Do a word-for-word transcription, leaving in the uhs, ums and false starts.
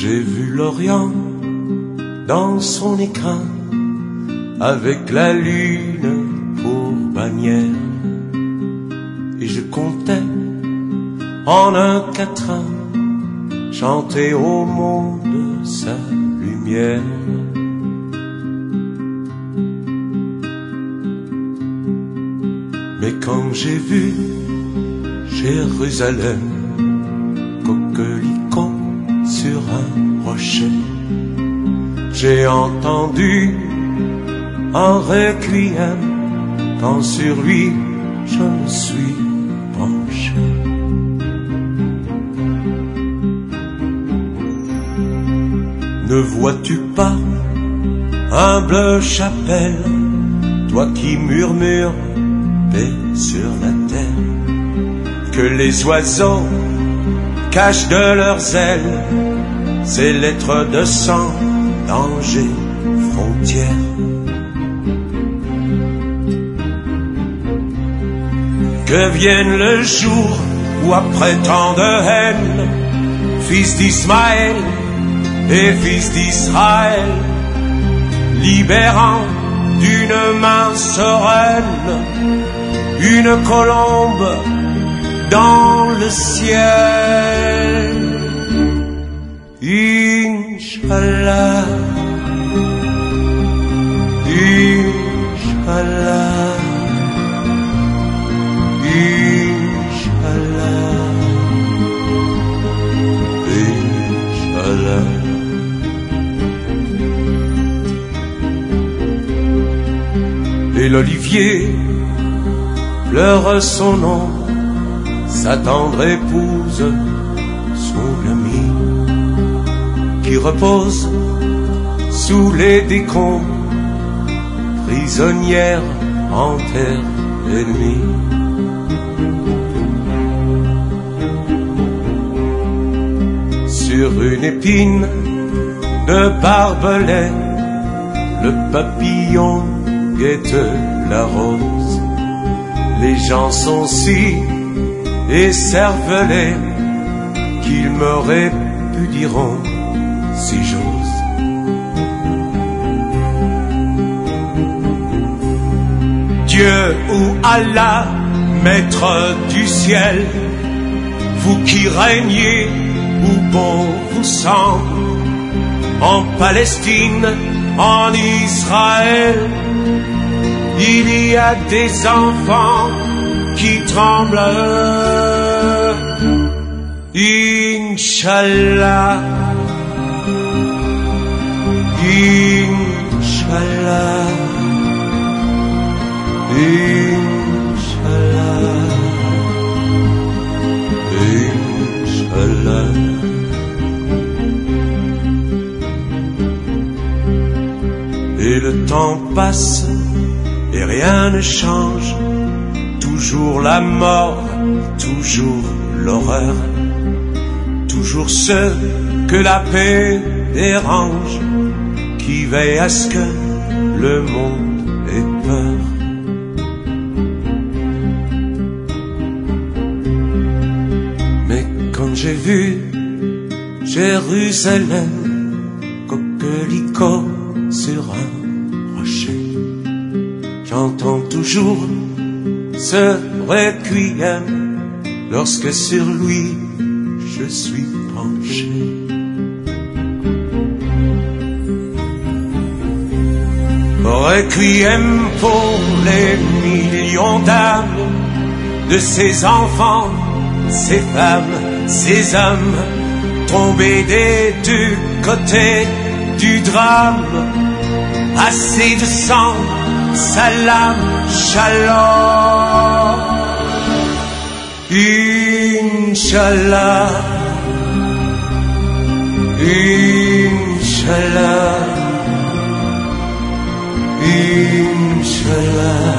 j'ai vu l'Orient dans son écrin, avec la lune pour bannière, et je comptais en un quatrain chanter au monde sa lumière. Mais quand j'ai vu Jérusalem, coquelicot sur un rocher, j'ai entendu un requiem quand sur lui je me suis penché. Ne vois-tu pas, humble chapelle, toi qui murmures paix sur la terre, que les oiseaux cachent de leurs ailes ces lettres de sang, danger, frontière. Que vienne le jour où après tant de haine, fils d'Ismaël et fils d'Israël, libérant d'une main sereine une colombe dans le ciel. Inch'Allah, Inch'Allah, Inch'Allah, Inch'Allah. Et l'olivier pleure son nom, sa tendre épouse, son amie, qui repose sous les décombres, prisonnière en terre ennemie. Sur une épine de barbelé, le papillon guette la rose. Les gens sont si écervelés qu'ils me répudieront si j'ose. Dieu ou Allah, maître du ciel, vous qui régnez où bon vous semble, en Palestine, en Israël, il y a des enfants qui tremblent. Inch'Allah, Inch'Allah, Inch'Allah, Inch'Allah. Et le temps passe et rien ne change, toujours la mort, toujours l'horreur, toujours ceux que la paix dérange, qui veillent à ce que le monde ait peur. Mais quand j'ai vu Jérusalem, coquelicot sur un rocher, j'entends toujours ce requiem lorsque sur lui je suis penché. Requiem pour les millions d'âmes de ces enfants, ces femmes, ces hommes tombés des deux côtés du drame. Assez de sang, salam, shalom. Inch'Allah, Inch'Allah, Inch'Allah.